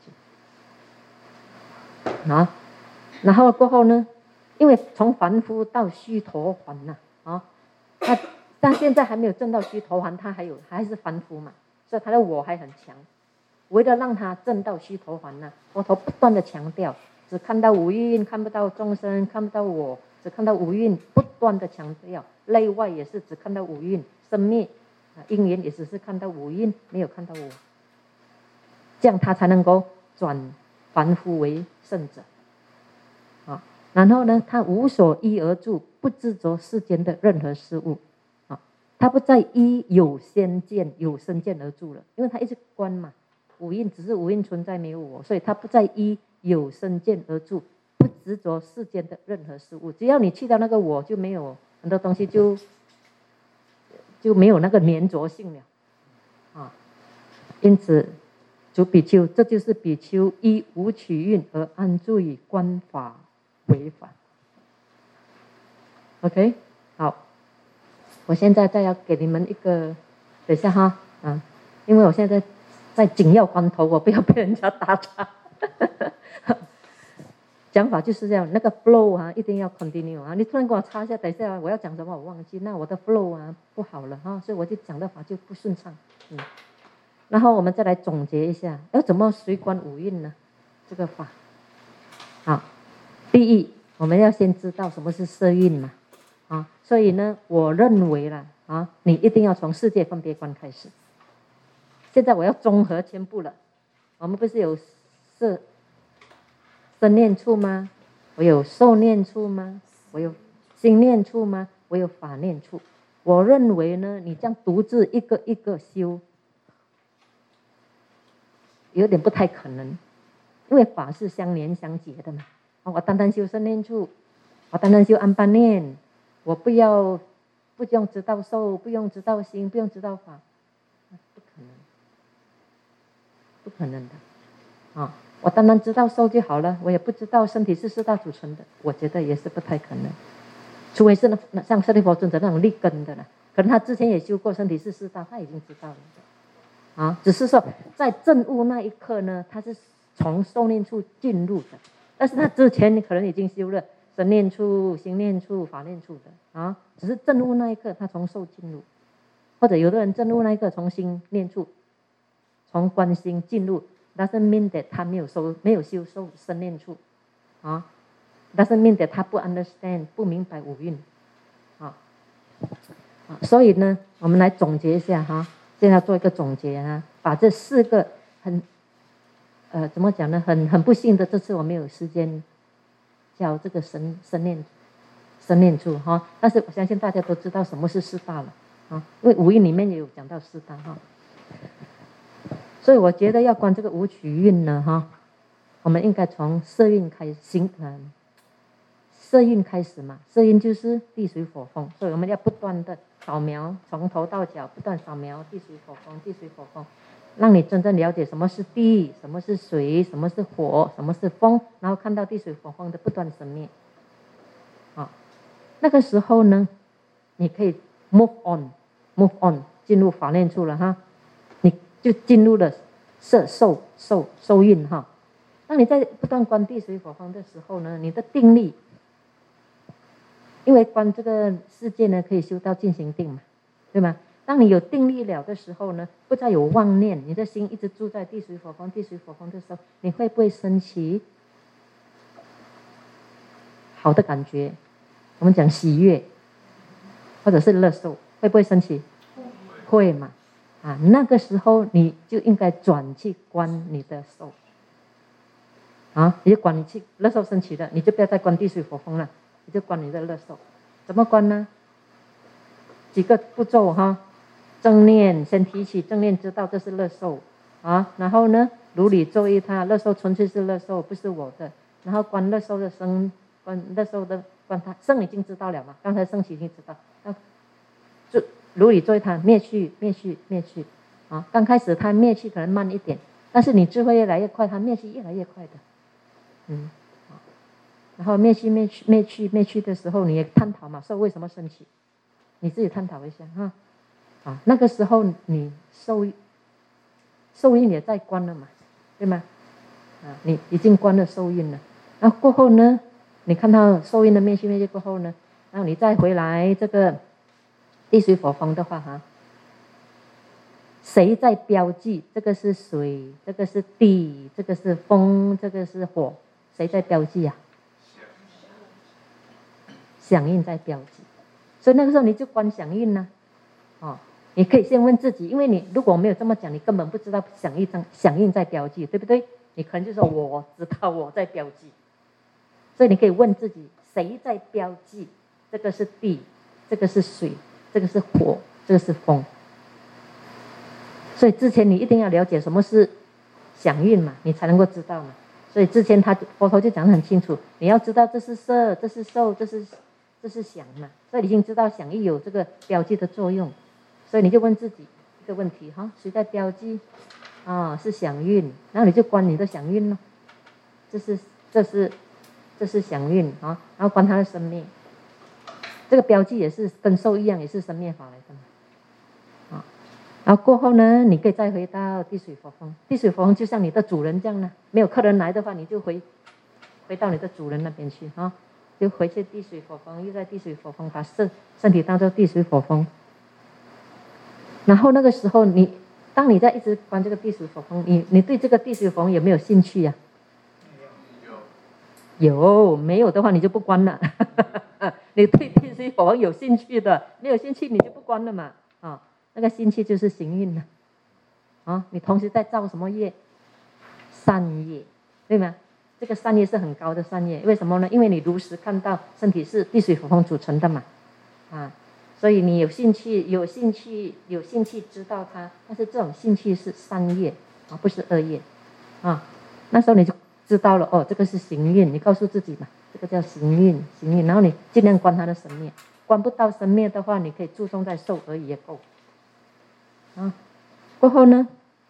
A: 见啊。然后过后呢，因为从凡夫到须陀洹呐他现在还没有证到须陀洹，他还是凡夫嘛，所以他的我还很强。为了让他证到须陀洹呢，佛陀不断的强调，只看到无印，看不到众生，看不到我， 只看到五蕴，不断的强调，内外也是只看到五蕴，生灭因缘也只是看到五蕴，没有看到我，这样他才能够转凡夫为圣者。然后呢，他无所依而住，不执着世间的任何事物，他不再依有先见、有身见而住了，因为他一直观嘛，五蕴只是五蕴存在，没有我，所以他不再依有身见而住，不执着世间的任何事物。只要你去到那个我，就没有很多东西就没有那个粘着性了因此，诸比丘，这就是比丘依无取蕴而安住于观法为法。OK， 好，我现在再要给你们一个，等一下哈，因为我现在在紧要关头，我不要被人家打岔。讲法就是这样，那个 flow 一定要 continue 你突然给我插一下，等一下我要讲什么我忘记，那我的 flow 不好了所以我就讲的法就不顺畅。然后我们再来总结一下，要怎么随观五蕴呢？这个法，好，第一，我们要先知道什么是色蕴嘛，所以呢，我认为啦，你一定要从世界分别观开始。现在我要综合全部了，我们不是有身念处吗？我有受念处吗？我有心念处吗？我有法念处。我认为呢，你这样独自一个一个修，有点不太可能，因为法是相连相结的嘛。我单单修身念处，我单单修安般念，我不用知道受，不用知道心，不用知道法，不可能的我单单知道受就好了，我也不知道身体是四大组成的，我觉得也是不太可能。除非是像舍利弗尊者那种立根的了，可能他之前也修过身体是四大，他已经知道了只是说在证悟那一刻呢，他是从受念处进入的，但是他之前你可能已经修了身念处、心念处、法念处的只是证悟那一刻他从受进入，或者有的人证悟那一刻从心念处、从观心进入，doesn't mean that 他没有修受身念处doesn't mean that 他不 understand 不明白五蕴所以呢，我们来总结一下现在做一个总结把这四个怎么讲呢？很不幸的，这次我没有时间教这个身念处但是我相信大家都知道什么是四大了因为五蕴里面也有讲到四大所以我觉得要观这个五取蕴呢我们应该从色蕴开始色蕴开始嘛，色蕴就是地水火风，所以我们要不断的扫描，从头到脚不断扫描地水火风，地水火风，让你真正了解什么是地，什么是水，什么是火，什么是风，然后看到地水火风的不断生灭那个时候呢，你可以 move on 进入法念处了你就进入了色受蕴当你在不断观地水火风的时候呢，你的定力，因为观这个世界呢可以修到尽行定嘛，对吗？当你有定力了的时候呢，不再有妄念，你的心一直住在地水火风地水火风的时候，你会不会升起好的感觉？我们讲喜悦或者是乐受，会不会升起？会嘛那个时候你就应该转去观你的受你就观你去乐受升起的，你就不要再观地水火风了，你就观你的乐受。怎么观呢？几个步骤正念，先提起正念，知道这是乐受然后呢，如理作意它，乐受纯粹是乐受，不是我的。然后观乐受的生，观乐受的观它生已经知道了嘛，刚才升起已经知道，就如理作意它灭去刚开始它灭去可能慢一点，但是你智慧越来越快，它灭去越来越快的然后灭去的时候，你也探讨嘛，受为什么升起，你自己探讨一下那个时候你受蕴也在观了嘛，对吗你已经观了受蕴了，然后过后呢，你看到受蕴的灭去过后呢，然后你再回来这个地水火风的话谁在标记这个是水，这个是地，这个是风，这个是火，谁在标记响应在标记。所以那个时候你就观响应呢，你可以先问自己，因为你如果没有这么讲，你根本不知道响应在标记，对不对？你可能就说我知道我在标记，所以你可以问自己，谁在标记？这个是地，这个是水，这个是火，这个是风。所以之前你一定要了解什么是响应嘛，你才能够知道嘛。所以之前佛陀就讲得很清楚，你要知道这是色，这是受，这是想嘛。所以你已经知道响应有这个标记的作用，所以你就问自己一个问题谁在标记？是响应，然后你就观你的响应咯。这是响应然后观它的生灭。这个标记也是跟受一样，也是生灭法来的然后过后呢，你可以再回到地水火风。地水火风就像你的主人这样呢，没有客人来的话，你就回到你的主人那边去就回去地水火风，又在地水火风，把身体当作地水火风。然后那个时候当你在一直观这个地水火风，你对这个地水火风有没有兴趣呀？有，没有的话你就不观了。你对地水火风有兴趣的，没有兴趣你就不观了嘛。那个兴趣就是行运了。你同时在造什么业？善业，对吗？这个善业是很高的善业，为什么呢？因为你如实看到身体是地水火风组成的嘛。所以你有兴趣知道它，但是这种兴趣是善业不是恶业那时候你就知道了这个是行运，你告诉自己嘛，这个叫行运，然后你尽量观它的生灭，观不到生灭的话，你可以注重在受而已也够过后呢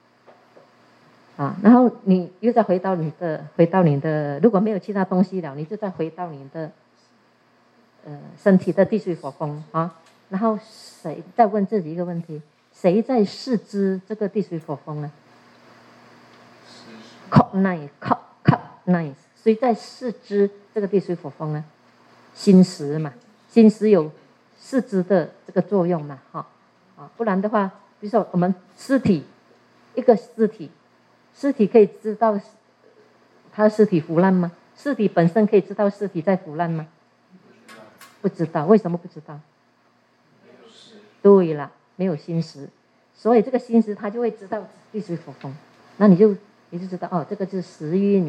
A: 然后你又再回到你的，如果没有其他东西了，你就再回到你的身体的地水火风然后再问自己一个问题，谁在视知这个地水火风呢？Cognize，谁在视知这个地水火风呢？心识嘛，心识有视知的这个作用嘛不然的话，比如说我们一个尸体可以知道它的尸体腐烂吗？尸体本身可以知道尸体在腐烂吗？不知道，为什么不知道？对了，没有心识，所以这个心识它就会知道地水火风，那你就知道这个是时运。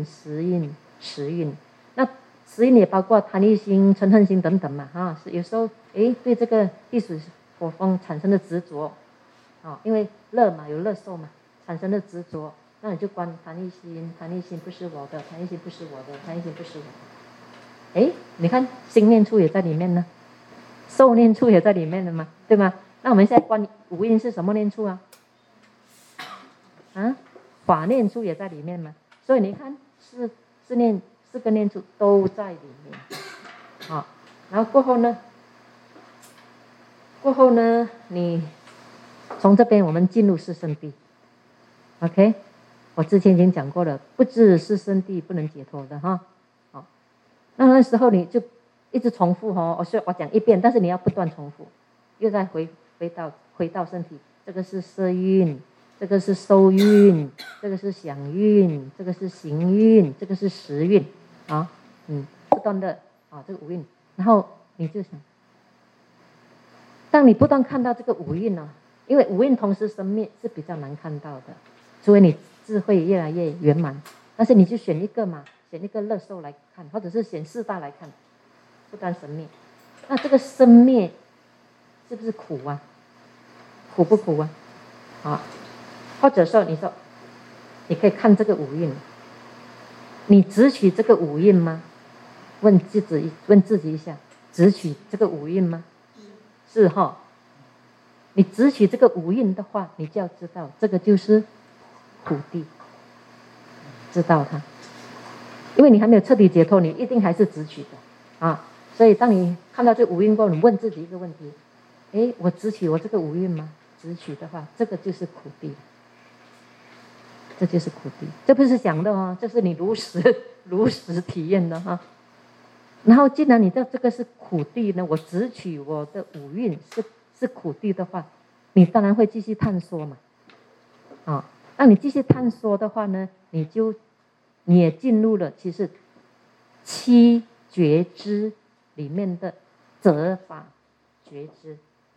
A: 那时运也包括贪欲心、嗔恨心等等嘛是有时候对这个地水火风产生的执着因为乐嘛，有乐受嘛，产生的执着，那你就观贪欲心不是我的，贪欲心不是我的，贪欲心不是我的。你看心念处也在里面呢，受念处也在里面的嘛，对吗？那我们现在观五蕴是什么念处法念处也在里面嘛，所以你看四个念处都在里面然后过后呢你从这边我们进入四圣谛 OK， 我之前已经讲过了，不知四圣谛不能解脱的那时候你就一直重复我讲一遍，但是你要不断重复，又再回到身体，这个是色蕴，这个是受蕴，这个是想蕴，这个是行蕴，这个是识蕴不断的这个五蕴，然后你就想，当你不断看到这个五蕴因为五蕴同时生灭是比较难看到的，除非你智慧越来越圆满，但是你就选一个嘛，选一个乐受来看，或者是选四大来看，不断生灭，那这个生灭是不是苦苦不苦或者说你可以看这个五蕴，你只取这个五蕴吗？问自己一下，只取这个五蕴吗？是你只取这个五蕴的话，你就要知道这个就是苦地，知道它，因为你还没有彻底解脱，你一定还是只取的所以当你看到这五蕴过后，你问自己一个问题，我只取我这个五蕴吗？只取的话，这个就是苦地，这就是苦地，这不是想的这是你如实体验的然后既然你知道这个是苦地呢，我只取我的五蕴是苦地的话，你当然会继续探索嘛那你继续探索的话呢，你也进入了其实七觉知里面的责法觉知。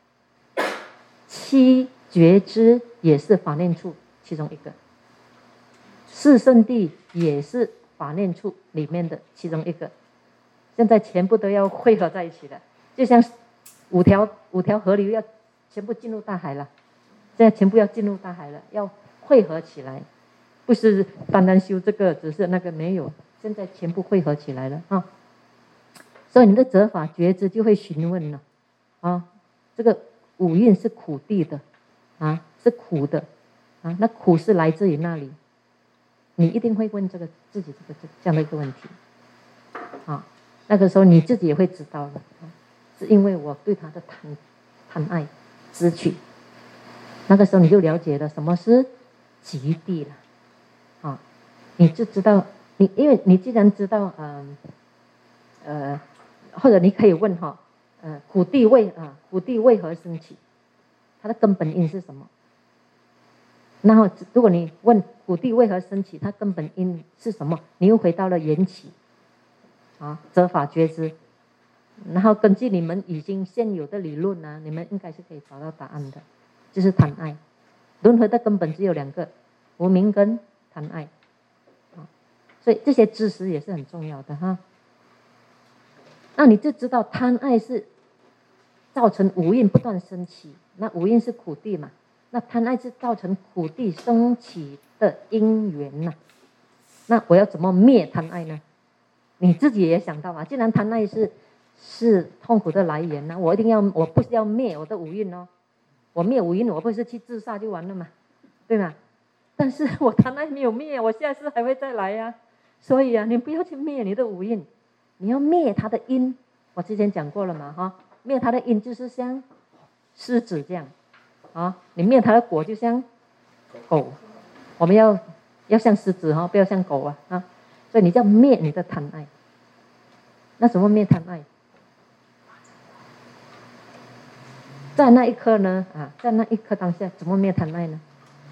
A: 七觉知也是法念处其中一个，四圣谛也是法念处里面的其中一个。现在全部都要汇合在一起了，就像五条河流要全部进入大海了，现在全部要进入大海了，要汇合起来，不是单单修这个，只是那个没有，现在全部汇合起来了啊。所以你的责法觉知就会询问了啊，这个五蕴是苦地的啊，是苦的啊，那苦是来自于那里？你一定会问这个自己这样的一个问题啊。那个时候你自己也会知道了，是因为我对他的贪爱执取，那个时候你就了解了什么是极地了啊，你就知道因为你既然知道或者你可以问哈，苦地为何升起？它的根本因是什么？然后如果你问苦地为何升起，它根本因是什么？你又回到了缘起啊，责法觉知，然后根据你们已经现有的理论啊，你们应该是可以找到答案的，就是贪爱。轮回的根本只有两个，无明跟贪爱啊，所以这些知识也是很重要的哈。那你就知道贪爱是造成五蕴不断升起，那五蕴是苦地嘛，那贪爱是造成苦地升起的因缘呐。那我要怎么灭贪爱呢？你自己也想到嘛，既然贪爱是痛苦的来源呢，我不是要灭我的五蕴哦，我灭五蕴我不是去自杀就完了嘛，对吗？但是我贪爱没有灭，我下次还会再来呀。所以啊，你不要去灭你的五蕴，你要灭它的因。我之前讲过了嘛哈，灭它的因就是像狮子这样啊，你灭它的果就像狗，我们要像狮子哈，不要像狗啊。所以你要灭你的贪爱。那怎么灭贪爱？在那一刻呢在那一刻当下怎么灭贪爱呢？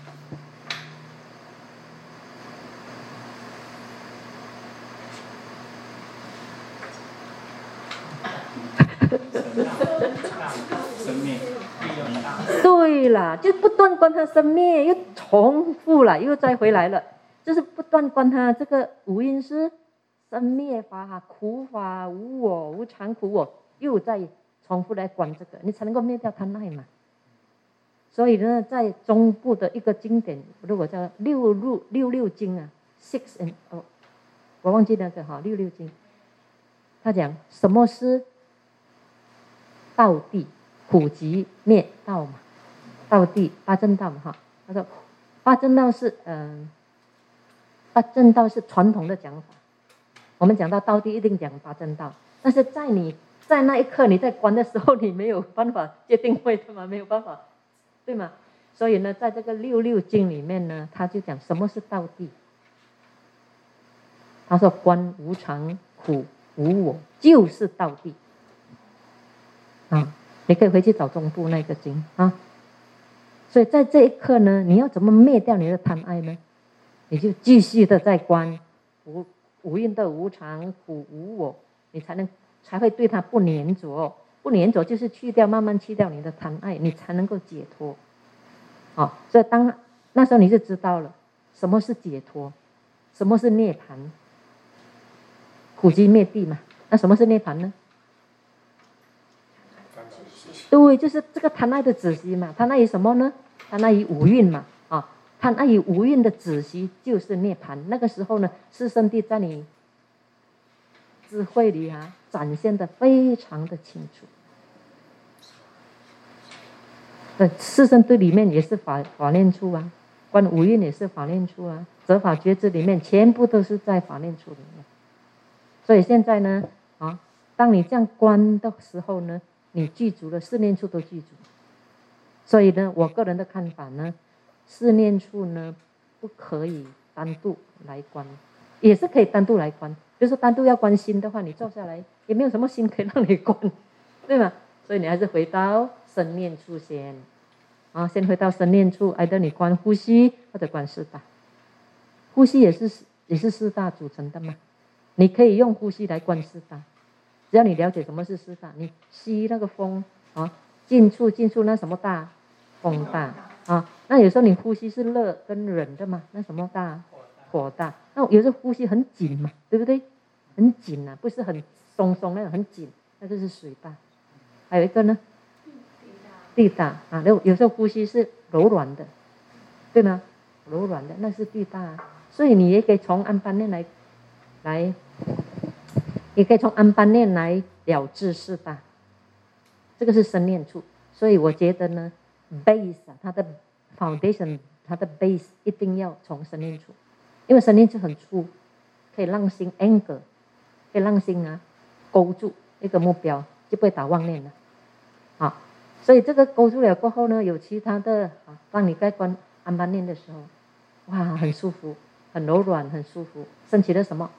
A: 对了，就不断观它生灭，又重复了，又再回来了，就是不断观它这个无因是生灭法、苦法、无我、无常、苦我，又再重复来观这个，你才能够灭掉贪爱嘛。所以呢，在中部的一个经典，如果叫六六经啊 ，6 and 我忘记那个哈，6经，他讲什么是道地，苦集灭道嘛，道地八正道嘛哈。他说八正道是传统的讲法，我们讲到道地一定讲八正道，但是在那一刻你在观的时候，你没有办法界定位的嘛，没有办法，对吗？所以呢，在这个六经里面呢，他就讲什么是道地。他说观无常、苦、无我就是道地啊，你可以回去找中部那个经啊。所以在这一刻呢，你要怎么灭掉你的贪爱呢？你就继续的在观无蕴的无常、苦、无我，你才会对它不粘着。不粘着就是慢慢去掉你的贪爱，你才能够解脱。好，所以那时候你就知道了什么是解脱，什么是涅槃。苦集灭地嘛，那什么是涅槃呢？对，就是这个贪爱的止息嘛。贪爱于什么呢？贪爱于五蕴嘛啊，贪爱于无蕴的止息就是涅槃。那个时候呢，四圣谛在你智慧里展现的非常的清楚。四圣谛里面也是法念处啊，观五蕴也是法念处啊，责法觉知里面全部都是在法念处里面。所以现在呢当你这样观的时候呢，你具足了四念处都具足。所以呢，我个人的看法呢，四念处呢不可以单独来观，也是可以单独来观。比如说单独要观心的话，你坐下来也没有什么心可以让你观，对吗？所以你还是回到身念处先先回到身念处，either你观呼吸或者观四大。呼吸也是四大组成的嘛，你可以用呼吸来观四大， 只要你了解什么是四大，你吸那个风啊，进出那什么大？风大啊。那有时候你呼吸是热跟冷的嘛，那什么大？火大。那有时候呼吸很紧嘛，对不对？很紧啊，不是很松那种，很紧，那就是水大。还有一个呢，地大啊。有时候呼吸是柔软的，对吗？柔软的那是地大。所以你也可以从安般念来，也可以从安般念来了知四大。这个是生念处。所以我觉得呢 ，base 它的 foundation， 它的 base 一定要从生念处，因为生念处很粗，可以让心 anchor， 可以让心勾住一个目标，就不会打妄念了。好，所以这个勾住了过后呢，有其他的当你在观安般念的时候，哇，很舒服，很柔软，很舒服，升起了什么？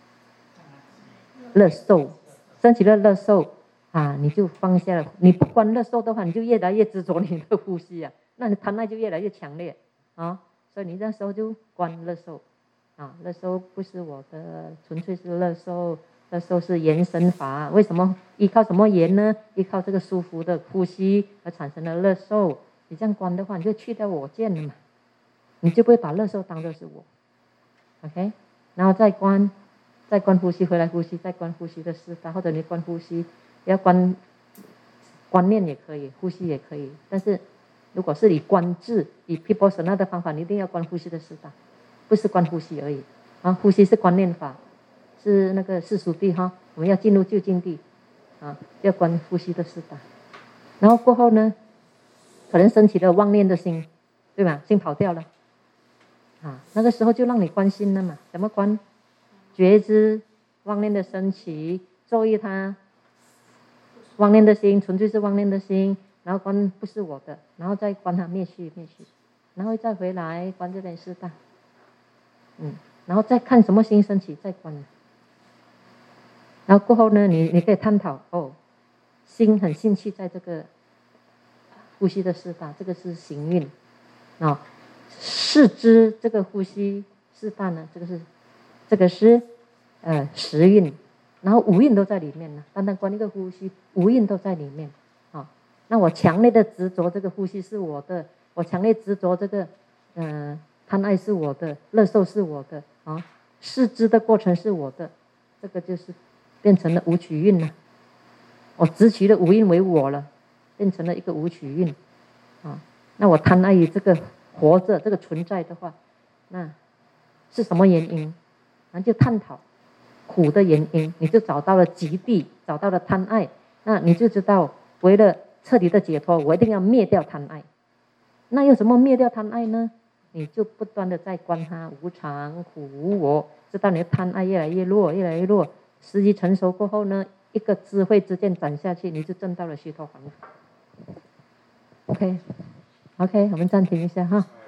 A: 乐受，升起了乐受啊，你就放下了。你不观乐受的话，你就越来越执着你的呼吸啊，那你贪爱就越来越强烈啊。所以你那时候就观乐受啊，乐受不是我的，纯粹是乐受。乐受是延伸法，为什么依靠什么延呢？依靠这个舒服的呼吸而产生的乐受。你这样观的话，你就去掉我见了嘛，你就不会把乐受当作是我。OK， 然后再观呼吸，回来呼吸，再观呼吸的四大，或者你观呼吸，要观念也可以，呼吸也可以。但是如果是以观智、以 Vipassana 的方法，你一定要观呼吸的四大，不是观呼吸而已啊。呼吸是观念法，是那个世俗谛哈。我们要进入究竟谛啊，要观呼吸的四大。然后过后呢，可能升起了妄念的心，对吧？心跑掉了啊，那个时候就让你观心了嘛。怎么观？觉知妄念的升起，注意它妄念的心，纯粹是妄念的心，然后观不是我的，然后再观它灭去，然后再回来观这点四大，然后再看什么心升起，再观。然后过后呢，你可以探讨心很兴趣在这个呼吸的四大，这个是行运啊。视知这个呼吸四大呢，这个是时运，然后五蕴都在里面呢。单单观一个呼吸，五蕴都在里面啊。那我强烈的执着这个呼吸是我的，我强烈执着这个贪爱是我的，乐受是我的啊，视知的过程是我的，这个就是变成了五取运了。我执取了五蕴为我了，变成了一个五取运啊。那我贪爱于这个活着，这个存在的话，那是什么原因？然后就探讨苦的原因，你就找到了极地，找到了贪爱，那你就知道为了彻底的解脱，我一定要灭掉贪爱。那有什么灭掉贪爱呢？你就不断的在观它无常苦无我，直到你的贪爱越来越弱，越来越弱。时机成熟过后呢，一个智慧之剑斩下去，你就证到了虚脱还法。OK， 我们暂停一下哈。